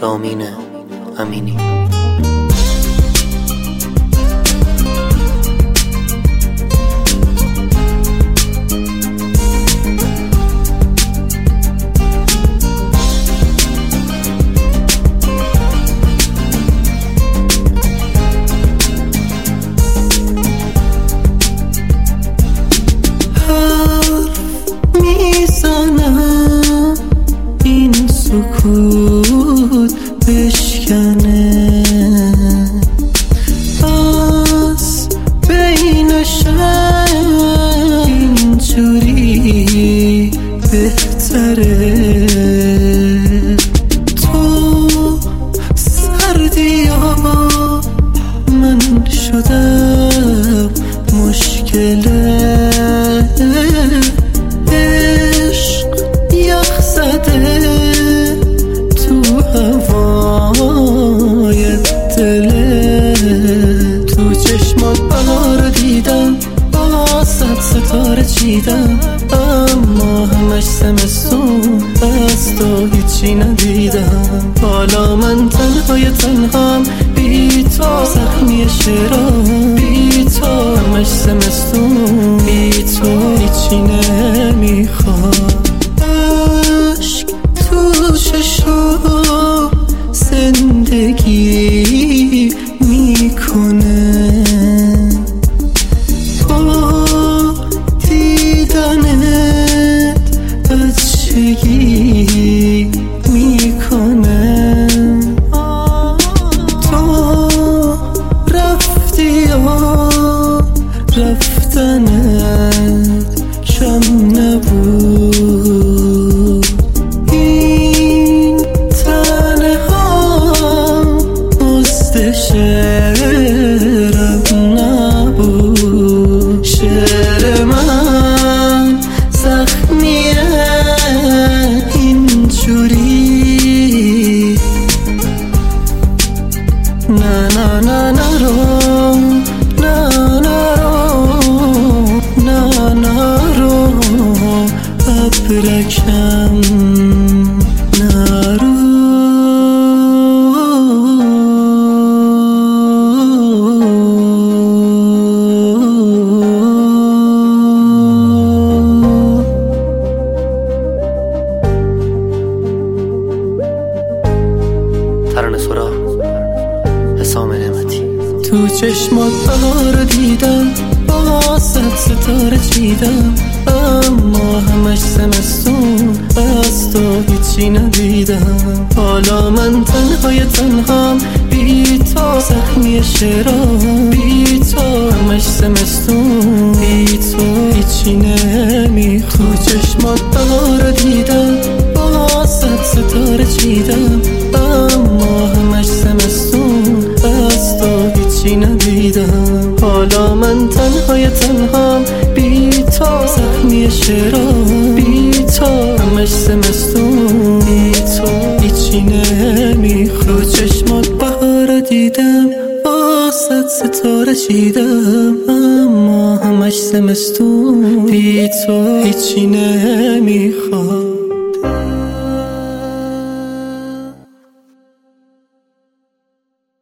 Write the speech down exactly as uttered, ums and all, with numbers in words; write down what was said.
رامین امینی. سکوت بشکنه از بینش اینجوری بهتره. تو سردی ها من شدم مشکله. عشق یخ زده هوای دله. تو چشمات بهار دیدم، با صد ستاره چیدم، اما همش زمستون از تو هیچی ندیدم. حالا من تنهای تنهام بی تو، زخمی شعرام بی تو، همش زمستون بی تو هیچی نمیخوام. عشق تو چشام زندگی میکنه، با دیدنت بچگی میکنه. تو رفتی و رفتنت کم نبود. شعرم نبود، شعر من زخمیه اینجوری. نه نه نه نرو، نه نرو، نه نرو ابرکم نرو. ترانه سرا حسام نعمتی. تو چشمات بهار دیدم، با صد ستاره چیدم، اما همش زمستون از تو هیچی ندیدم. حالا من تنهای تنهام بی تو، زخمی شعرام بی تو، همش زمستون بی تو هیچی نمیخوام. تو چشمات بهار دیدم، با صد ستاره چیدم، اما همش زمستون از تو هیچی ندیدم. حالا من تنهای تنهام بی تو، زخمی شعرام بی تو، همش زمستون بی تو هیچی نمیخوام. چشمات بهار دیدم، با صد ستاره چیدم، اما همش زمستون بی تو هیچی نمیخوام.